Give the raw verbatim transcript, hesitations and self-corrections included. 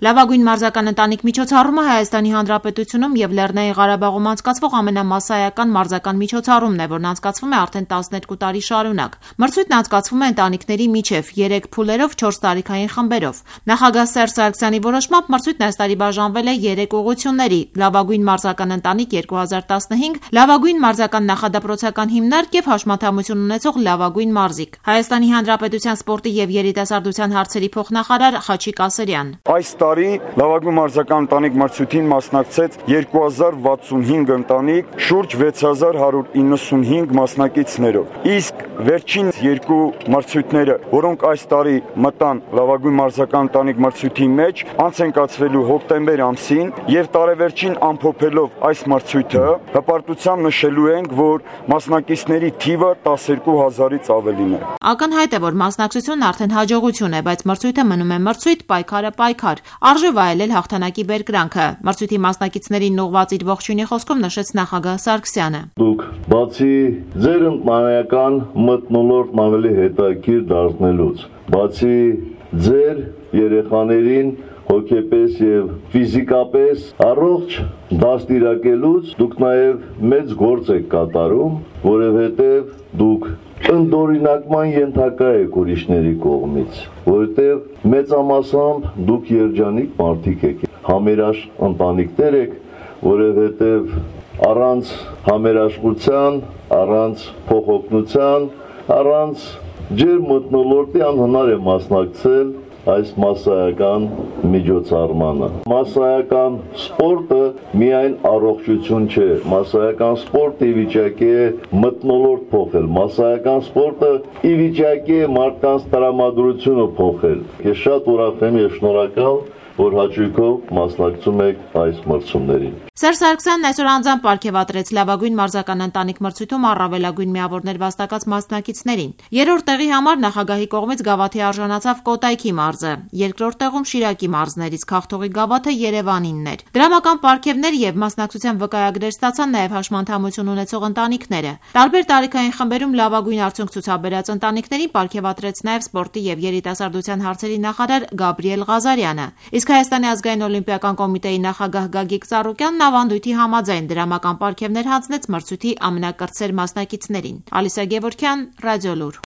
Լավագույն մարզական ընտանիք միջոցառումը Հայաստանի Հանրապետությունում և Լեռնային Ղարաբաղում անցկացվող ամենամասսայական մարզական միջոցառումն է, որն անցկացվում է արդեն տասներկու տարի շարունակ։ Մրցույթն անցկացվում է ընտանիքների միջև երեք փուլերով չորս տարիքային խմբերով։ Նախագահ Սերժ Սարգսյանի որոշմամբ մրցույթն այս տարի բաժանվել է երեք ուղղությունների՝ լավագույն մարզական ընտանիք երկու հազար տասնհինգ, լավագույն մարզական նախադպրոցական հիմնարկ և հաշմանդամություն ունեցող լավագույն մարզիկ։ Հայաստանի Հանրապետության սպորտի և երիտասարդության հարցերի փոխնախարար Խաչիկ Ասրյան. Այս տարի լավագույն մարզական ընտանիք մրցույթին մասնակցեց երկու հազար վաթսունհինգ ընտանիք, շուրջ վեց հազար հարյուր իննսունհինգ մասնակիցներով։ Իսկ վերջին երկու մրցույթները, որոնք այս տարի մտան լավագույն մարզական ընտանիք մրցույթի մեջ, անց են կացվելու հոկտեմբեր ամսին եւ տարեվերջին ամփոփելով այս մրցույթը, հպարտությամբ նշելու ենք, որ մասնակիցների թիվը տասներկու հազարից ավելին է։ Ակնհայտ է, որ մասնակցությունն արդեն հաջողություն է, բայց մրցույթը մնում է մրցույթ, պայքարը պայքար։ Արժե վայելել հաղթանակի բերկրանքը։ Մրցույթի մասնակիցներին ուղղված իր ողջույնի խոսքում նշեց նախագահ Սարգսյանը. Դուք բացի ձեր ընտանեկան մթնոլորտն ավելի հետաքրքիր դարձնելուց, բացի ձեր երեխաներին հոգեպես եւ ֆիզիկապես առողջ դաստիարակելուց, դուք նաեւ մեծ գործ եք կատարում, որովհետեւ դուք ընդօրինակման ենթակա եք ուրիշների կողմից, որովհետև մեծամասամբ դուք երջանիկ մարդիկ եք, համերաշխ ընտանիքներ եք, որովհետև առանց համերաշխության, առանց փոխօգնության, առանց ջեր մթնոլորտի անհնար է մասնակցել այս մասսայական միջոցառմանը։ Մասսայական սպորտը միայն առողջություն չէ, մասսայական սպորտը ի վիճակի է մթնոլորտ փոխել, մասսայական սպորտը ի վիճակի է մարդկանց տրամադրությունը փոխել։ Ես շատ ուրախ եմ եւ շնորհակալ, որ հաճույքով մասնակցում եք այս մրցումներին։ Սերժ Սարգսյանն այսօր անձամբ պարգևատրեց լավագույն մարզական ընտանիք մրցույթում առավելագույն միավորներ վաստակած մասնակիցներին։ Երրորդ տեղի համար նախագահի կողմից գավաթի արժանացավ Կոտայքի մարզը, երկրորդ տեղում Շիրակի մարզն էր, իսկ հաղթողի գավաթը Երևանինն էր։ Դրամական պարգևներ եւ մասնակցության վկայագրեր ստացան նաեւ հաշմանդամություն ունեցող ընտանիքները։ Տարբեր տարիքային խմբերում լավագույն արդյունք ցուցաբերած ընտանիքներին պարգևատրեց նաեւ սպորտի եւ երիտասարդության հարցերի նախարար Գաբրիել Ղազարյանը։ Իսկ Հայաստանի ազգային օլիմպիական կոմիտեի նախագահ Գագիկ Ծառուկյանն ավանդույթի համաձայն դրամական պարգևներ հանձնեց մրցույթի ամենակրտսեր մասնակիցներին։ Ալիսա Գևորգյան, Ռադիոլուր։